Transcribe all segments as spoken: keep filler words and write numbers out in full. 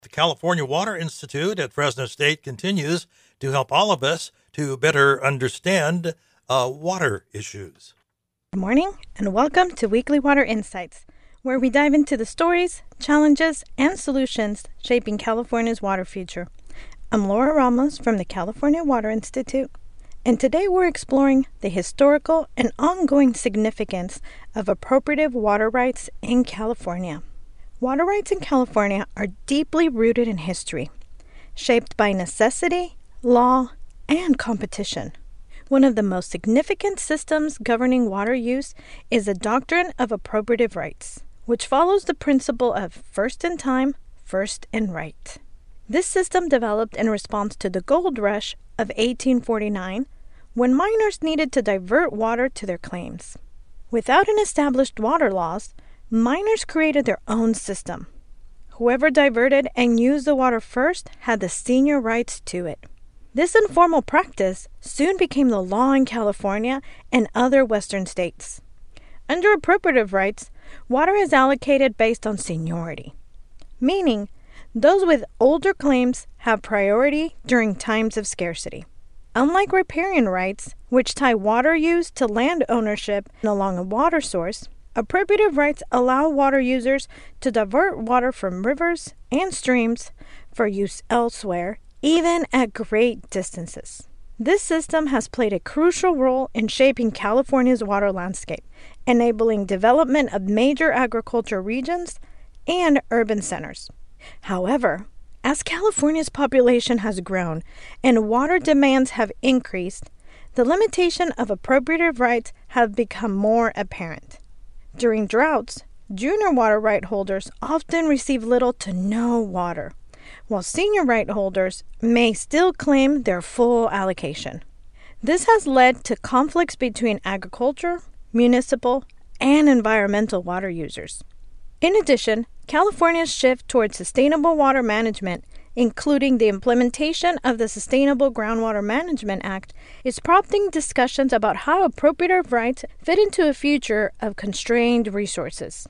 The California Water Institute at Fresno State continues to help all of us to better understand uh, water issues. Good morning and welcome to Weekly Water Insights, where we dive into the stories, challenges, and solutions shaping California's water future. I'm Laura Ramos from the California Water Institute, and today we're exploring the historical and ongoing significance of appropriative water rights in California. Water rights in California are deeply rooted in history, shaped by necessity, law, and competition. One of the most significant systems governing water use is the doctrine of appropriative rights, which follows the principle of first in time, first in right. This system developed in response to the gold rush of eighteen forty-nine, when miners needed to divert water to their claims. Without an established water laws, miners created their own system. Whoever diverted and used the water first had the senior rights to it. This informal practice soon became the law in California and other western states. Under appropriative rights, water is allocated based on seniority, meaning those with older claims have priority during times of scarcity. Unlike riparian rights, which tie water use to land ownership along a water source, appropriative rights allow water users to divert water from rivers and streams for use elsewhere, even at great distances. This system has played a crucial role in shaping California's water landscape, enabling development of major agriculture regions and urban centers. However, as California's population has grown and water demands have increased, the limitation of appropriative rights have become more apparent. During droughts, junior water right holders often receive little to no water, while senior right holders may still claim their full allocation. This has led to conflicts between agriculture, municipal, and environmental water users. In addition, California's shift towards sustainable water management, including the implementation of the Sustainable Groundwater Management Act, is prompting discussions about how appropriative rights fit into a future of constrained resources.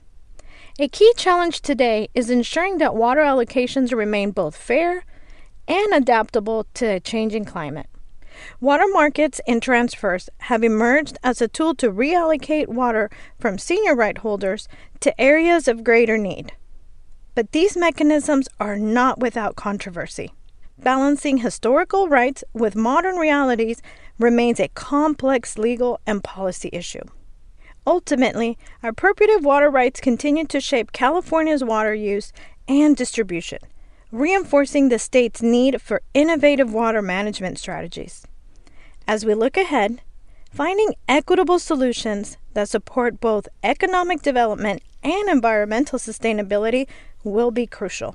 A key challenge today is ensuring that water allocations remain both fair and adaptable to a changing climate. Water markets and transfers have emerged as a tool to reallocate water from senior right holders to areas of greater need. But these mechanisms are not without controversy. Balancing historical rights with modern realities remains a complex legal and policy issue. Ultimately, appropriative water rights continue to shape California's water use and distribution, reinforcing the state's need for innovative water management strategies. As we look ahead, finding equitable solutions that support both economic development and environmental sustainability will be crucial.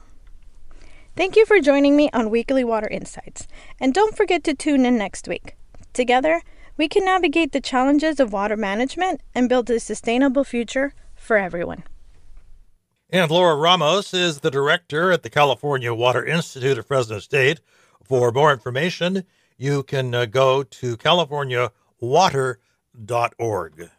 Thank you for joining me on Weekly Water Insights, and don't forget to tune in next week. Together, we can navigate the challenges of water management and build a sustainable future for everyone. And Laura Ramos is the director at the California Water Institute at Fresno State. For more information, you can uh, go to california water dot org.